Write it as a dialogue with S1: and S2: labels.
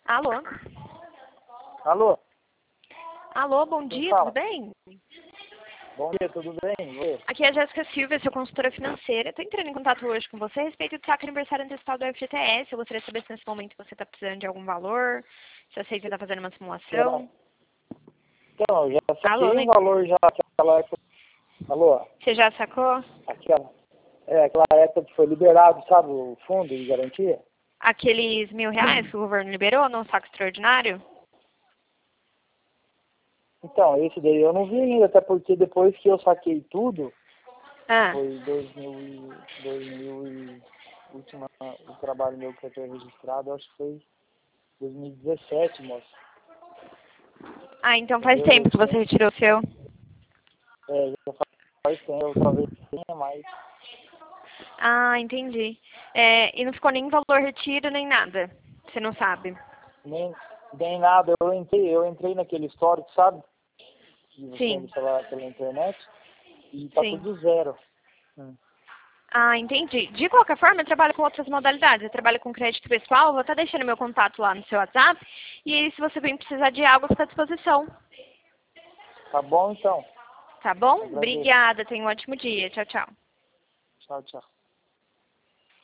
S1: Alô?
S2: Alô?
S1: Alô, bom dia,
S2: fala?
S1: tudo bem?
S2: Bom dia, tudo bem? Oi.
S1: Aqui é a Jéssica Silva, sua consultora financeira. Estou entrando em contato hoje com você a respeito do saque aniversário antecipado do FGTS. Eu gostaria de saber se nesse momento você está precisando de algum valor, se a Seita está fazendo uma simulação.
S2: Então, eu já
S1: Alô,
S2: saquei
S1: né?
S2: um valor já aquela época. Alô?
S1: Você já sacou?
S2: Aquela época que foi liberado, sabe, o fundo de garantia?
S1: Aqueles R$ 1.000 que o governo liberou no saque extraordinário?
S2: Então, esse daí eu não vi ainda, até porque depois que eu saquei tudo,
S1: Ah,
S2: foi 2000 e o trabalho meu que eu tenho registrado, acho que foi 2017, moço.
S1: então faz
S2: Entendeu?
S1: tempo que você retirou o seu.
S2: Já faz tempo, eu talvez tenha mais.
S1: Ah, entendi. E não ficou nem valor retiro, nem nada. Você não sabe.
S2: Nem nada, eu entrei naquele histórico, sabe? Que você
S1: Sim,
S2: tem pela internet, e tá
S1: sim.
S2: tudo zero.
S1: Ah, entendi. De qualquer forma, eu trabalho com outras modalidades. Eu trabalho com crédito pessoal, vou estar deixando meu contato lá no seu WhatsApp. E aí, se você bem precisar de algo, fica à disposição.
S2: Tá bom, então.
S1: Tá bom?
S2: Agradeço.
S1: Obrigada, tenha um ótimo dia. Tchau, tchau.
S2: Tchau, tchau.